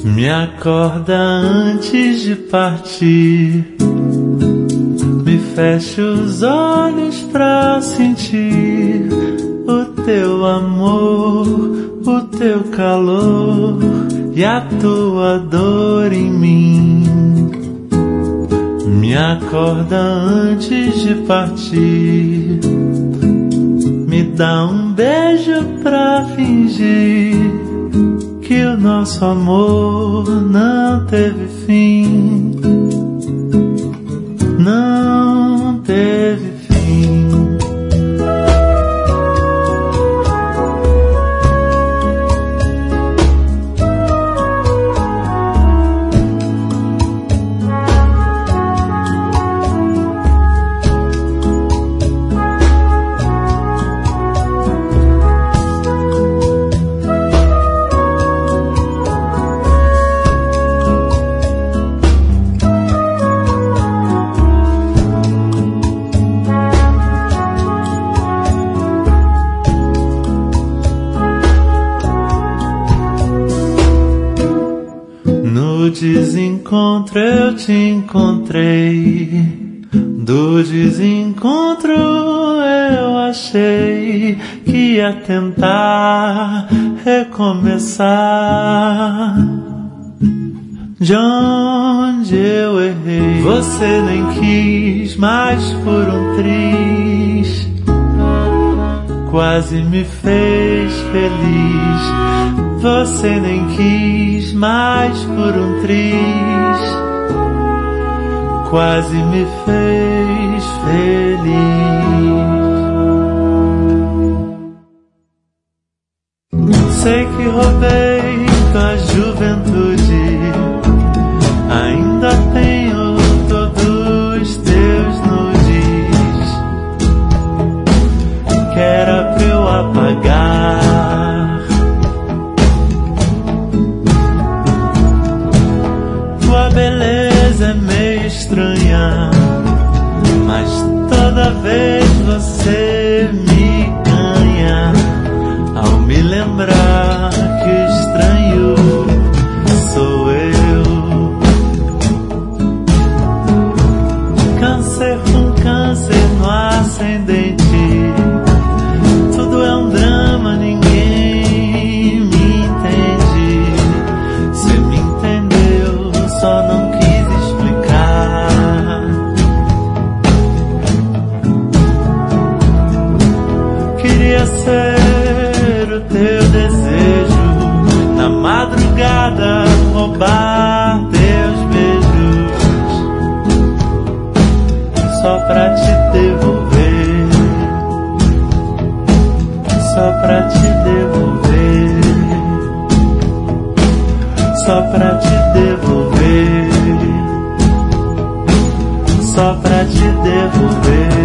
Me acorda antes de partir, me fecha os olhos pra sentir o teu amor, o teu calor e a tua dor em mim. Me acorda antes de partir, me dá um beijo pra fingir que o nosso amor não teve fim, não teve fim. No desencontro eu te encontrei, do desencontro eu achei que ia tentar recomeçar. De onde eu errei, você nem quis, mas por um triz quase me fez feliz. Você nem quis, mas por um triz quase me fez feliz. Sei que roubei tua juventude, ainda tenho todos teus nudes que era pra eu apagar. Tua beleza é meio estranha, mas toda vez você me ganha ao me lembrar que o estranho sou eu. Câncer com câncer no ascendente, tudo é um drama, ninguém me entende. Cê me entendeu, só não quis explicar. Queria ser o teu desejo, na madrugada roubar teus beijos, só pra te devolver, só pra te devolver, só pra te devolver, só pra te devolver.